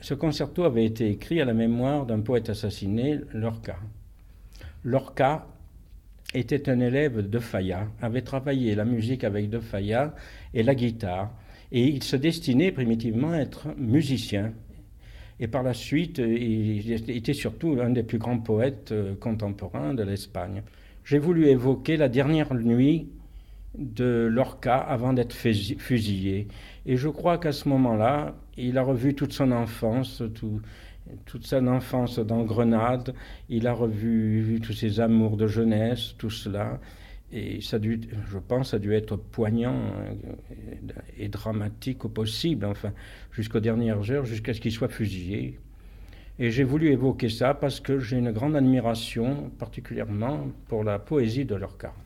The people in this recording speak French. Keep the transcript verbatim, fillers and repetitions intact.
Ce concerto avait été écrit à la mémoire d'un poète assassiné, Lorca. Lorca était un élève de Falla, avait travaillé la musique avec de Falla et la guitare, et il se destinait primitivement à être musicien. Et par la suite, il était surtout un des plus grands poètes contemporains de l'Espagne. J'ai voulu évoquer la dernière nuit de Lorca avant d'être fusillé. Et je crois qu'à ce moment-là, il a revu toute son enfance, tout, toute son enfance dans Grenade, il a revu tous ses amours de jeunesse, tout cela. Et ça a dû, je pense, ça a dû être poignant et dramatique au possible, enfin, jusqu'aux dernières heures, jusqu'à ce qu'il soit fusillé. Et j'ai voulu évoquer ça parce que j'ai une grande admiration, particulièrement pour la poésie de Lorca.